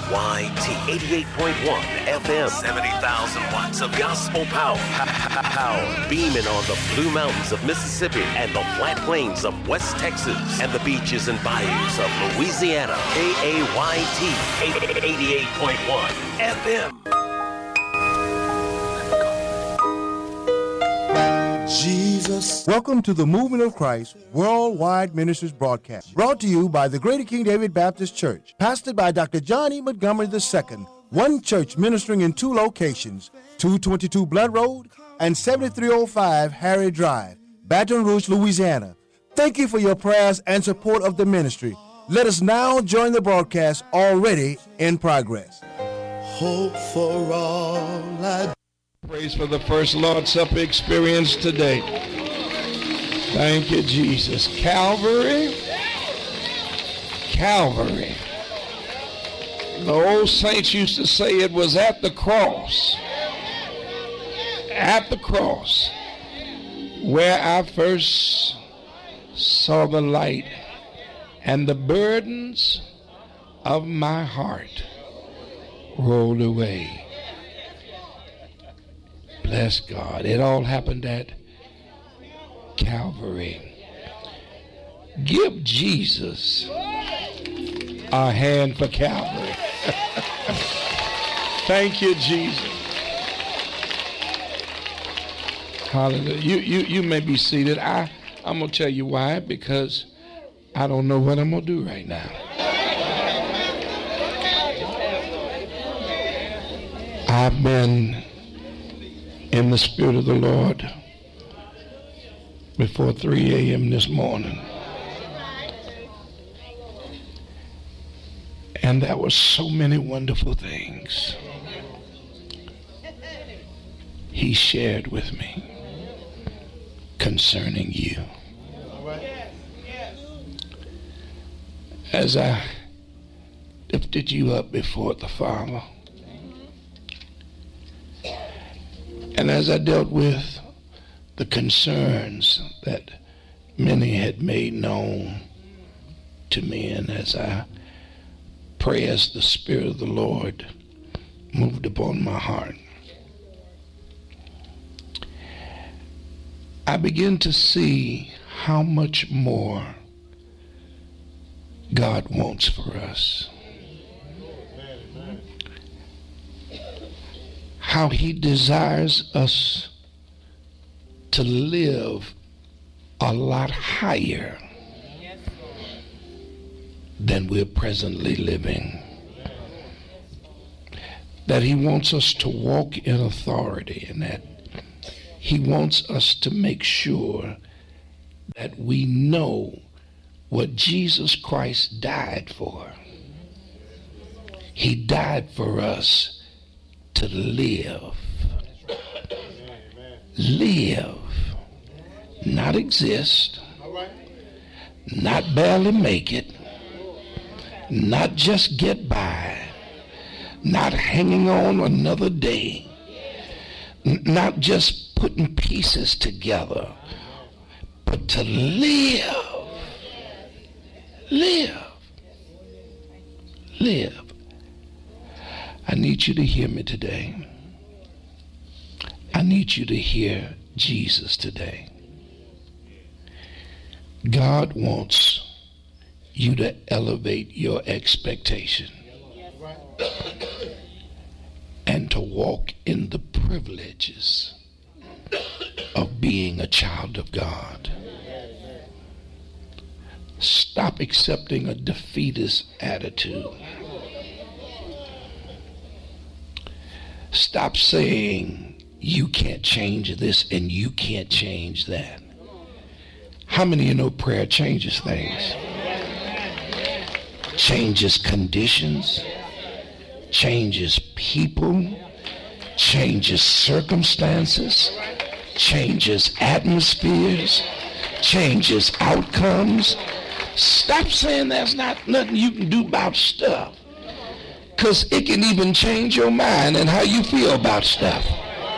88.1 FM, 70,000 watts of gospel power. Power beaming on the Blue Mountains of Mississippi and the flat plains of West Texas and the beaches and bayous of Louisiana. KAYT 88.1 FM. Jesus. Welcome to the Movement of Christ Worldwide Ministries broadcast, brought to you by the Greater King David Baptist Church, pastored by Dr. John E. Montgomery II, one church ministering in two locations, 222 Blood Road and 7305 Harry Drive, Baton Rouge, Louisiana. Thank you for your prayers and support of the ministry. Let us now join the broadcast already in progress. Hope for all I Praise for the first Lord's Supper experience today. Thank you, Jesus. Calvary. Calvary. The old saints used to say it was at the cross. At the cross where I first saw the light and the burdens of my heart rolled away. Bless God. It all happened at Calvary. Give Jesus a hand for Calvary. Thank you, Jesus. Hallelujah. You may be seated. I'm going to tell you why, because I don't know what I'm going to do right now. I've been in the Spirit of the Lord before 3 a.m. this morning. And there were so many wonderful things He shared with me concerning you. As I lifted you up before the Father, and as I dealt with the concerns that many had made known to me, and as I pray as the Spirit of the Lord moved upon my heart, I begin to see how much more God wants for us. How He desires us to live a lot higher than we're presently living. That He wants us to walk in authority, and that He wants us to make sure that we know what Jesus Christ died for. He died for us to live. Live. Not exist. Not barely make it. Not just get by. Not hanging on another day. Not just putting pieces together. But to live. Live. Live. I need you to hear me today. I need you to hear Jesus today. God wants you to elevate your expectation and to walk in the privileges of being a child of God. Stop accepting a defeatist attitude. Stop saying you can't change this and you can't change that. How many of you know prayer changes things? Changes conditions, changes people, changes circumstances, changes atmospheres, changes outcomes. Stop saying there's not nothing you can do about stuff, because it can even change your mind and how you feel about stuff.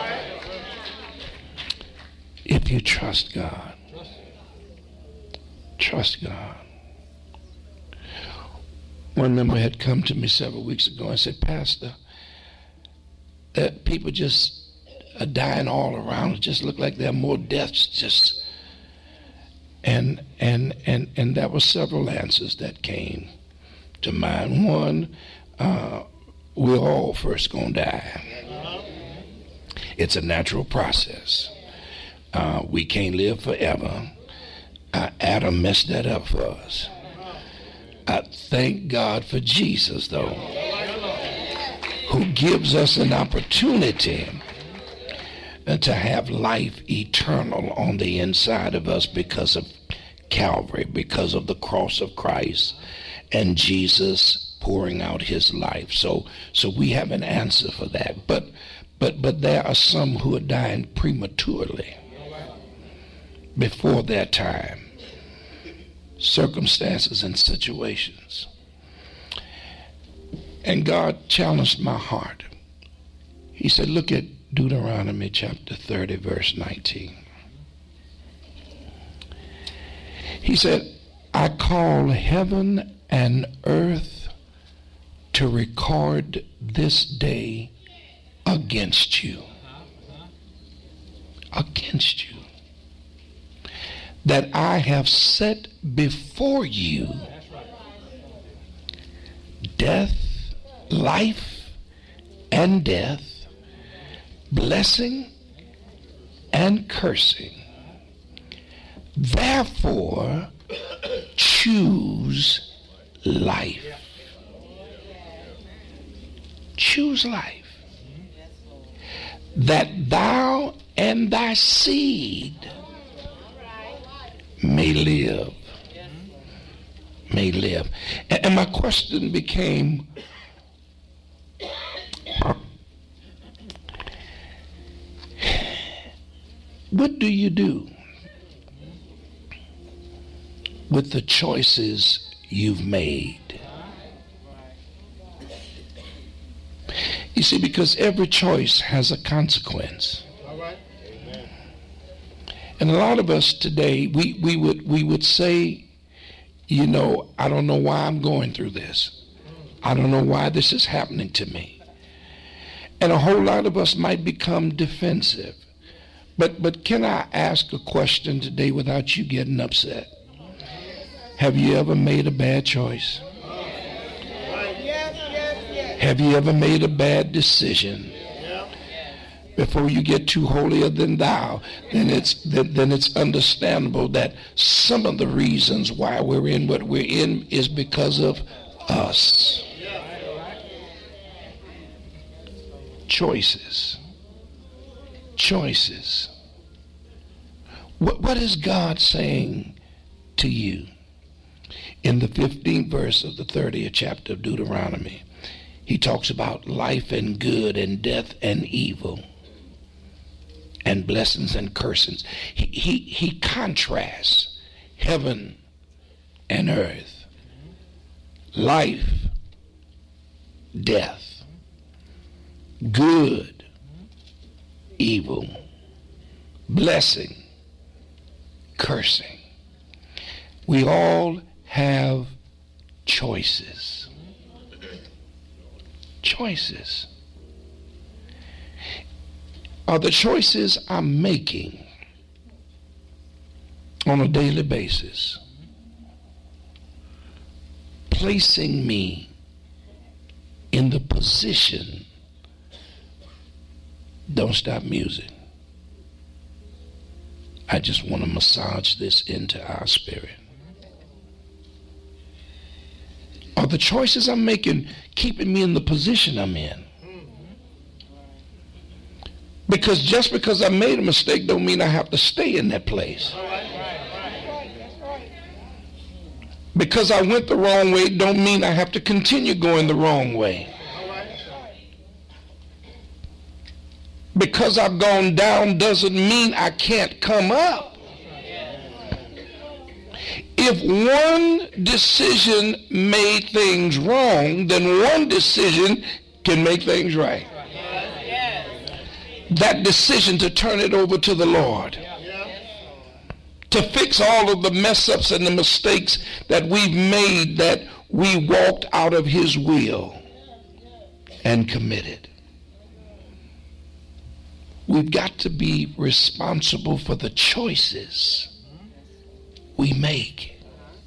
If you trust God, trust God. One member had come to me several weeks ago and said, Pastor, people just are dying all around. It just look like there are more deaths. Just and there were several answers that came to mind. One, we're all first gonna die. It's a natural process. We can't live forever. Adam messed that up for us. I thank God for Jesus, though, who gives us an opportunity to have life eternal on the inside of us because of Calvary, because of the cross of Christ and Jesus pouring out his life. So we have an answer for that. But there are some who are dying prematurely, before their time. Circumstances and situations. And God challenged my heart. He said, look at Deuteronomy chapter 30, verse 19. He said, I call heaven and earth to record this day against you. Against you. That I have set before you death, life, and death, blessing and cursing. Therefore, choose life. Choose life, that thou and thy seed may live. May live. And my question became, what do you do with the choices you've made? You see, because every choice has a consequence. And a lot of us today, we would say, you know, I don't know why I'm going through this. I don't know why this is happening to me. And a whole lot of us might become defensive. But can I ask a question today without you getting upset? Have you ever made a bad choice? Have you ever made a bad decision? Before you get too holier than thou, then it's understandable that some of the reasons why we're in what we're in is because of us. Choices. Choices. What is God saying to you? In the 15th verse of the 30th chapter of Deuteronomy, he talks about life and good and death and evil and blessings and cursings. He contrasts heaven and earth, life, death, good, evil, blessing, cursing. We all have choices. Choices. Are the choices I'm making on a daily basis placing me in the position? Don't stop music. I just want to massage this into our spirit. Are the choices I'm making keeping me in the position I'm in? Because just because I made a mistake don't mean I have to stay in that place. Because I went the wrong way don't mean I have to continue going the wrong way. Because I've gone down doesn't mean I can't come up. If one decision made things wrong, then one decision can make things right. That decision to turn it over to the Lord, to fix all of the mess ups and the mistakes that we've made that we walked out of his will and committed. We've got to be responsible for the choices we make.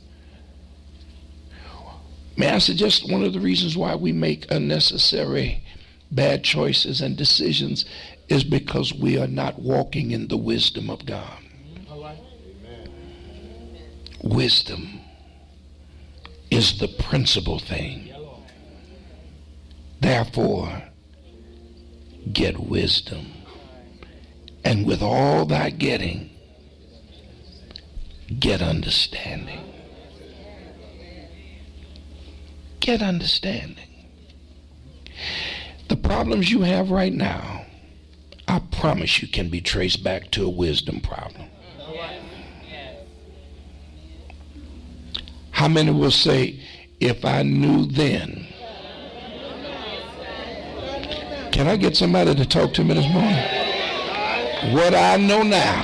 May I suggest one of the reasons why we make unnecessary bad choices and decisions is because we are not walking in the wisdom of God. Wisdom is the principal thing. Therefore, get wisdom. And with all thy getting, get understanding. Get understanding. The problems you have right now, I promise you, can be traced back to a wisdom problem. How many will say, if I knew then? Can I get somebody to talk to me this morning? What I know now,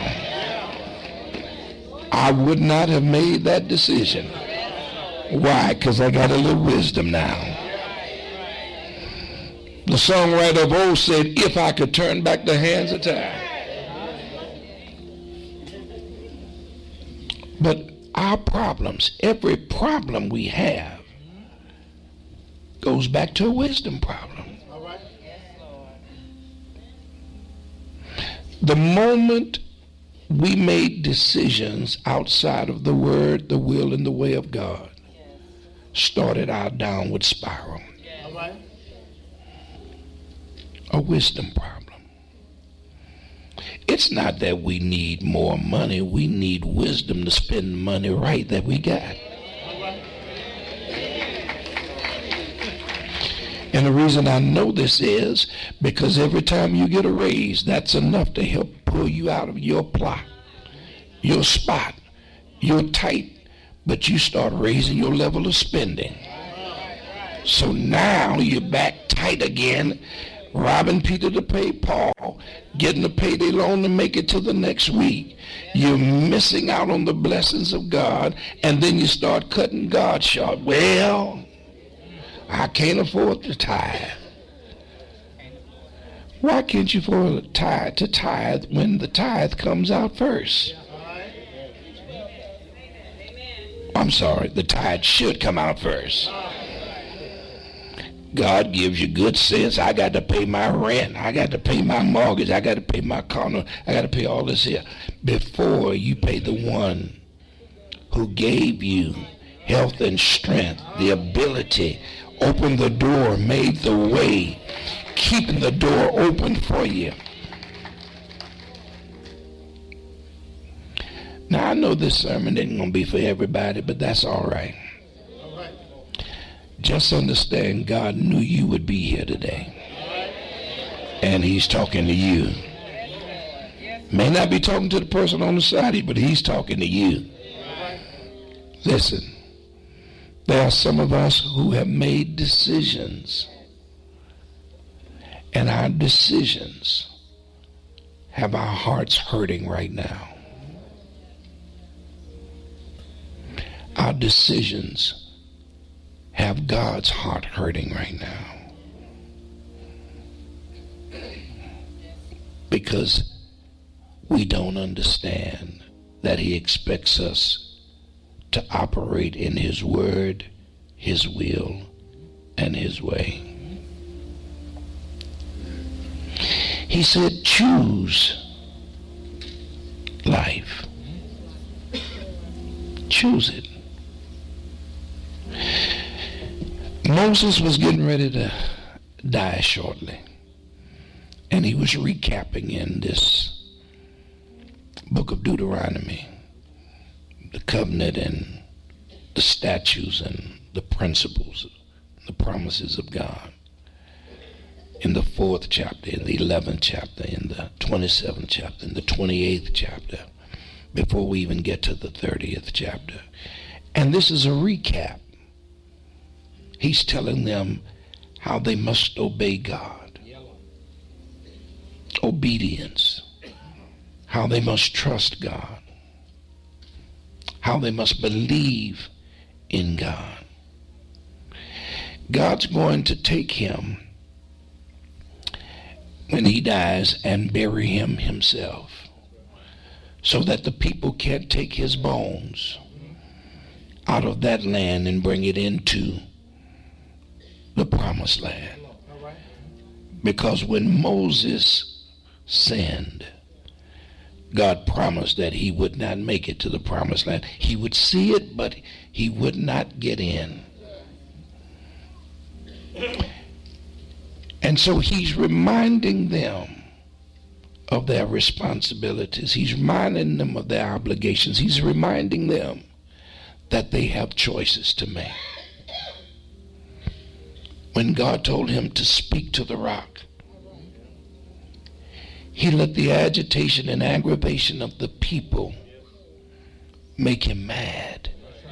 I would not have made that decision. Why? Because I got a little wisdom now. The songwriter of old said, if I could turn back the hands of time. But our problems, every problem we have, goes back to a wisdom problem. The moment we made decisions outside of the word, the will, and the way of God, started our downward spiral. A wisdom problem. It's not that we need more money. We need wisdom to spend the money right that we got. And the reason I know this is because every time you get a raise, that's enough to help pull you out of your plot, your spot. You're tight, but you start raising your level of spending. So now you're back tight again, robbing Peter to pay Paul, getting a payday loan to make it to the next week. You're missing out on the blessings of God, and then you start cutting God short. Well, I can't afford to tithe. Why can't you afford to tithe when the tithe comes out first? I'm sorry, the tithe should come out first. God gives you good sense. I got to pay my rent. I got to pay my mortgage. I got to pay my condo. I got to pay all this here before you pay the one who gave you health and strength, the ability, opened the door, made the way, keeping the door open for you. Now, I know this sermon isn't going to be for everybody, but that's all right. Just understand God knew you would be here today. And he's talking to you. May not be talking to the person on the side of you, but he's talking to you. Listen, there are some of us who have made decisions, and our decisions have our hearts hurting right now. Our decisions have God's heart hurting right now. Because we don't understand that he expects us to operate in his word, his will, and his way. He said, choose life. Choose it. Moses was getting ready to die shortly, and he was recapping in this book of Deuteronomy the covenant and the statutes and the principles, the promises of God. In the 4th chapter, in the 11th chapter, in the 27th chapter, in the 28th chapter, before we even get to the 30th chapter. And this is a recap. He's telling them how they must obey God. Obedience. How they must trust God. How they must believe in God. God's going to take him when he dies and bury him himself, so that the people can't take his bones out of that land and bring it into the promised land. Because when Moses sinned, God promised that he would not make it to the promised land. He would see it, but he would not get in. And so he's reminding them of their responsibilities. He's reminding them of their obligations. He's reminding them that they have choices to make. When God told him to speak to the rock, he let the agitation and aggravation of the people make him mad.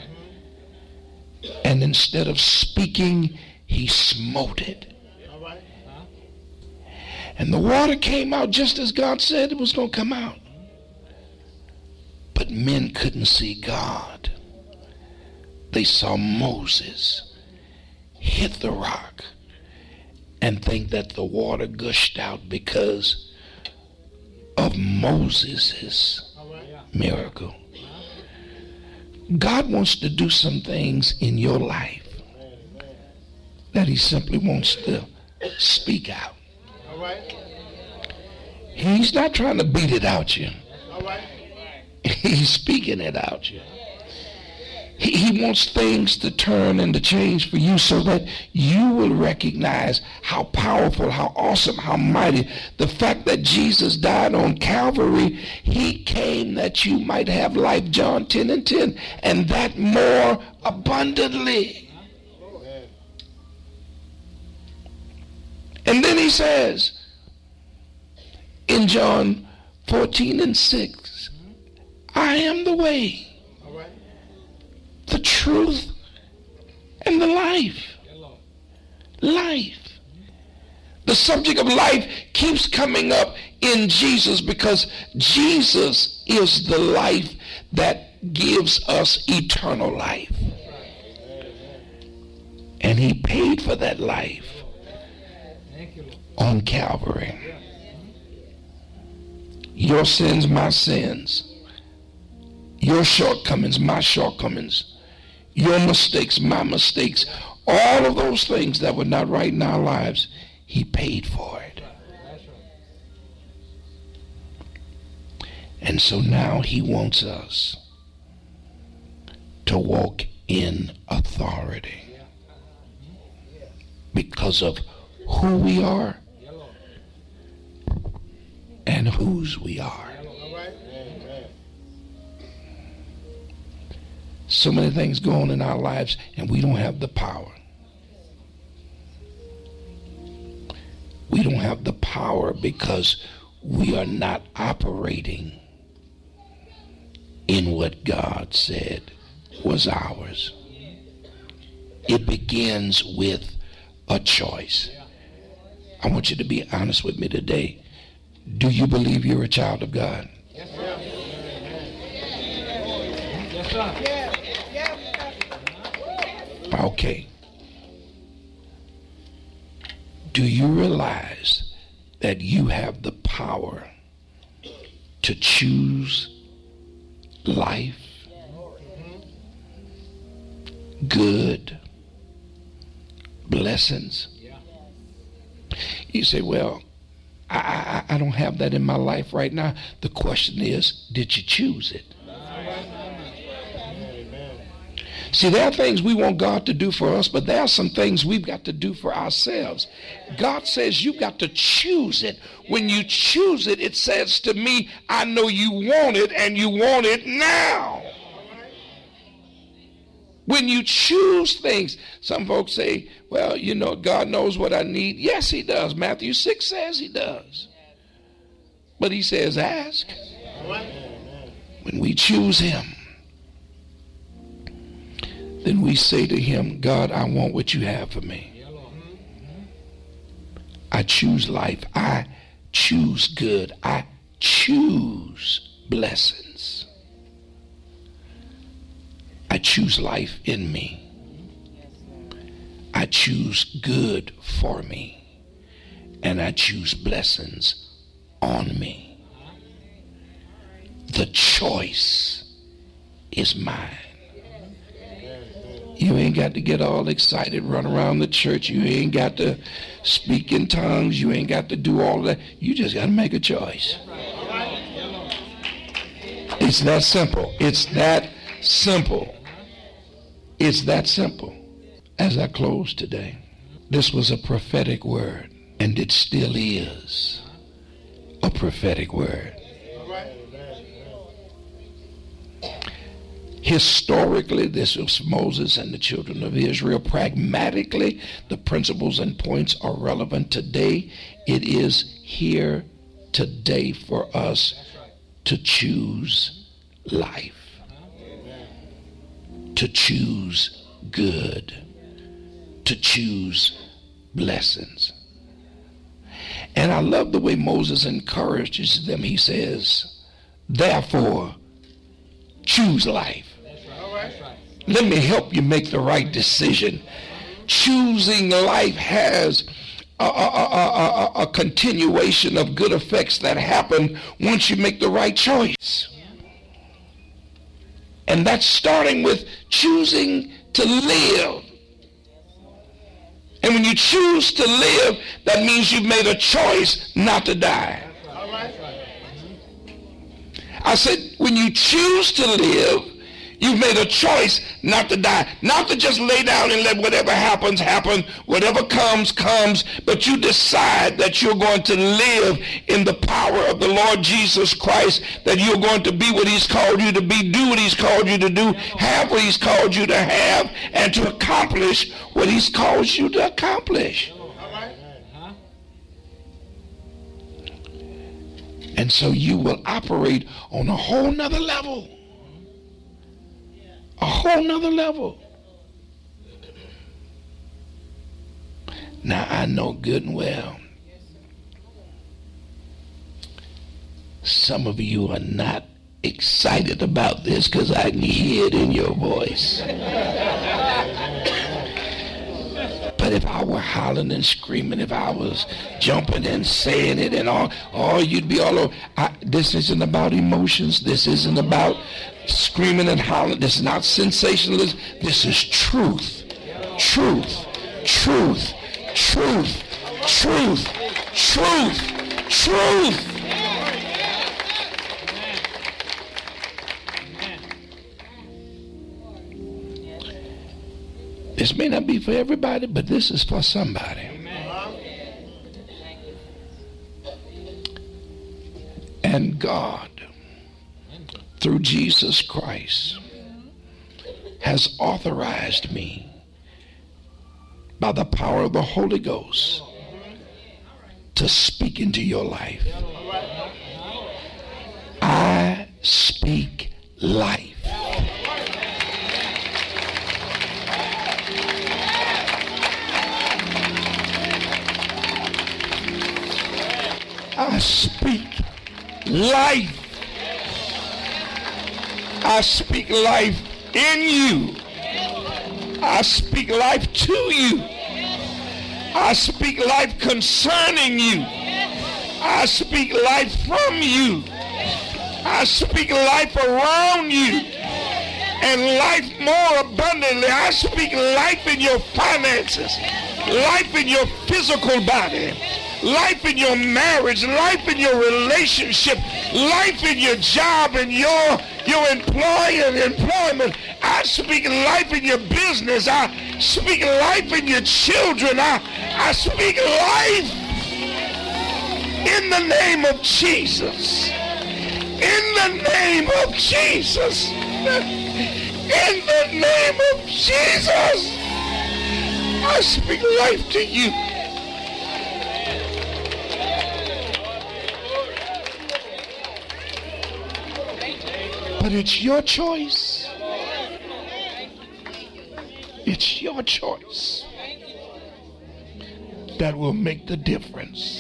And instead of speaking, he smote it. And the water came out just as God said it was going to come out. But men couldn't see God. They saw Moses hit the rock and think that the water gushed out because of Moses' miracle. God wants to do some things in your life that he simply wants to speak out. He's not trying to beat it out you. He's speaking it out you. He wants things to turn and to change for you so that you will recognize how powerful, how awesome, how mighty. The fact that Jesus died on Calvary, he came that you might have life, John 10:10, and that more abundantly. And then he says in John 14:6, I am the way, the truth, and the life. Life. The subject of life keeps coming up in Jesus because Jesus is the life that gives us eternal life. And he paid for that life on Calvary. Your sins, my sins. Your shortcomings, my shortcomings. Your mistakes, my mistakes. All of those things that were not right in our lives, he paid for it. And so now he wants us to walk in authority because of who we are and whose we are. So many things go on in our lives and we don't have the power. We don't have the power because we are not operating in what God said was ours. It begins with a choice. I want you to be honest with me today. Do you believe you're a child of God? Yes, sir. Yes, sir. Okay. Do you realize that you have the power to choose life, good, blessings? You say, well, I don't have that in my life right now. The question is, did you choose it? See, there are things we want God to do for us, but there are some things we've got to do for ourselves. God says you've got to choose it. When you choose it, it says to me, I know you want it and you want it now. When you choose things, some folks say, well, you know, God knows what I need. Yes, he does. Matthew 6 says he does. But he says, ask. When we choose him, then we say to him, God, I want what you have for me. I choose life. I choose good. I choose blessings. I choose life in me. I I choose good for me, and I choose blessings on me. The choice is mine. You ain't got to get all excited, run around the church. You ain't got to speak in tongues. You ain't got to do all that. You just got to make a choice. It's that simple. It's that simple. It's that simple. As I close today, this was a prophetic word, and it still is a prophetic word. Historically, this was Moses and the children of Israel. Pragmatically, the principles and points are relevant today. It is here today for us to choose life, to choose good, to choose blessings. And I love the way Moses encourages them. He says, therefore, choose life. Let me help you make the right decision. Choosing life has a continuation of good effects that happen once you make the right choice. And that's starting with choosing to live. And when you choose to live, that means you've made a choice not to die. I said, when you choose to live, you've made a choice not to die. Not to just lay down and let whatever happens, happen. Whatever comes, comes. But you decide that you're going to live in the power of the Lord Jesus Christ, that you're going to be what he's called you to be, do what he's called you to do, have what he's called you to have, and to accomplish what he's called you to accomplish. And so you will operate on a whole nother level. A whole nother level. Now I know good and well, some of you are not excited about this because I can hear it in your voice. But if I were hollering and screaming, if I was jumping and saying it and all you'd be all over. This isn't about emotions. This isn't about screaming and hollering. This is not sensationalism. This is truth. Truth. Truth. Truth. Truth. Truth. Truth. This may not be for everybody, but this is for somebody. And God, through Jesus Christ, has authorized me by the power of the Holy Ghost to speak into your life. I speak life. I speak life. I speak life in you. I speak life to you. I speak life concerning you. I speak life from you. I speak life around you. And life more abundantly. I speak life in your finances. Life in your physical body. Life in your marriage, life in your relationship, life in your job and your employment. I speak life in your business. I speak life in your children. I speak life in the name of Jesus. In the name of Jesus. In the name of Jesus. I speak life to you. But it's your choice. It's your choice that will make the difference.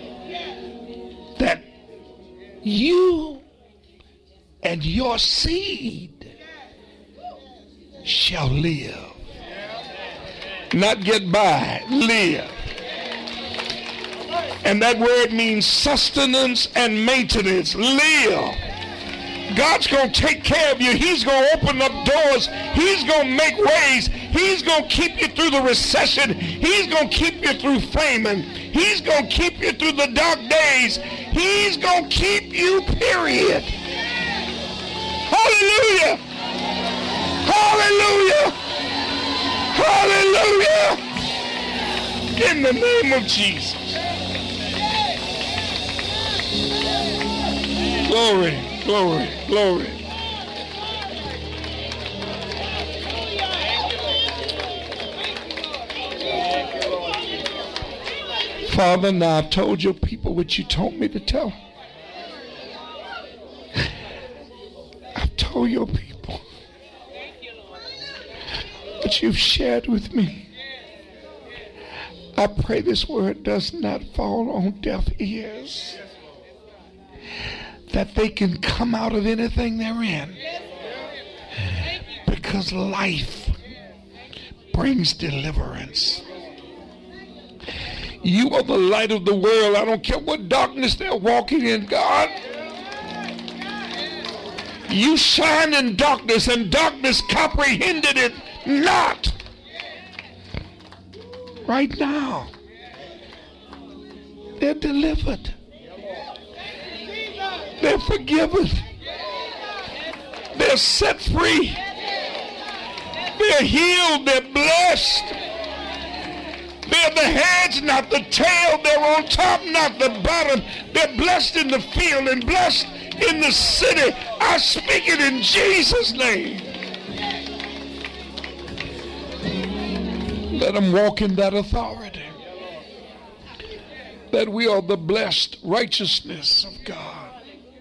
That you and your seed shall live Not get by, live. And that word means sustenance and maintenance. Live. God's going to take care of you. He's going to open up doors. He's going to make ways. He's going to keep you through the recession. He's going to keep you through famine. He's going to keep you through the dark days. He's going to keep you, period. Hallelujah. Hallelujah. Hallelujah. In the name of Jesus. Glory, glory, glory. Father, now I've told your people what you told me to tell. I've told your people what you've shared with me. I pray this word does not fall on deaf ears, that they can come out of anything they're in, because life brings deliverance. You are the light of the world. I don't care what darkness they're walking in, God. You shine in darkness, and darkness comprehended it not. Right now, they're delivered. They're forgiven. They're set free. They're healed. They're blessed. They're the heads, not the tail. They're on top, not the bottom. They're blessed in the field and blessed in the city. I speak it in Jesus' name. Let them walk in that authority, that we are the blessed righteousness of God.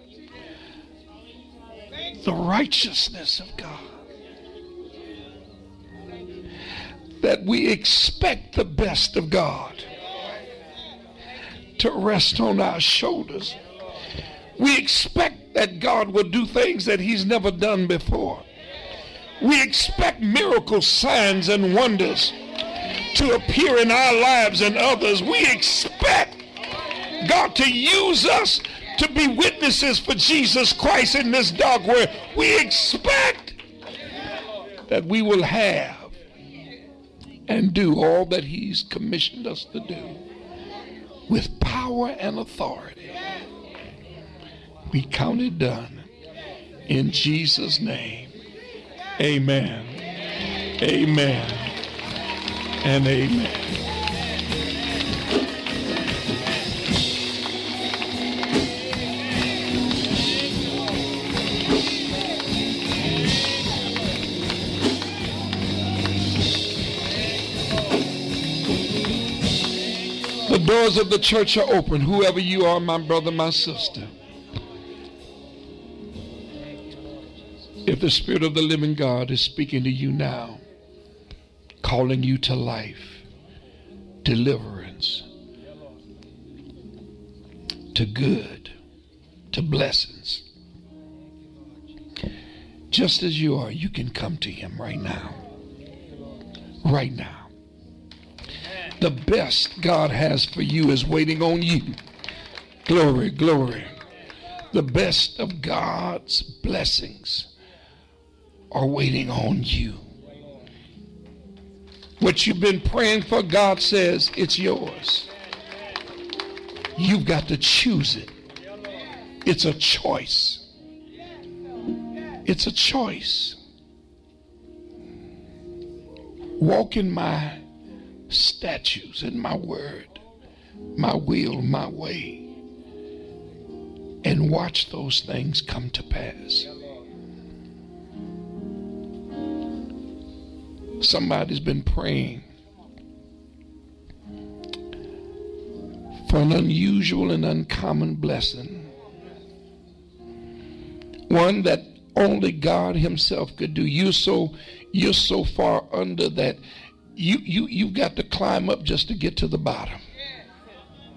The righteousness of God. That we expect the best of God to rest on our shoulders. We expect that God will do things that he's never done before. We expect miracles, signs, and wonders to appear in our lives and others. We expect God to use us to be witnesses for Jesus Christ in this dark world. We expect that we will have and do all that he's commissioned us to do with power and authority. We count it done in Jesus' name. Amen. Amen. And amen. The doors of the church are open. Whoever you are, my brother, my sister. If the Spirit of the living God is speaking to you now, calling you to life, deliverance, to good, to blessings, just as you are, you can come to him right now. Right now. The best God has for you is waiting on you. Glory, glory. The best of God's blessings are waiting on you. What you've been praying for, God says it's yours. You've got to choose it. It's a choice. It's a choice. Walk in my statutes and my word, my will, my way, and watch those things come to pass. Somebody's been praying for an unusual and uncommon blessing, one that only God himself could do. You're so far under that you've got to climb up just to get to the bottom.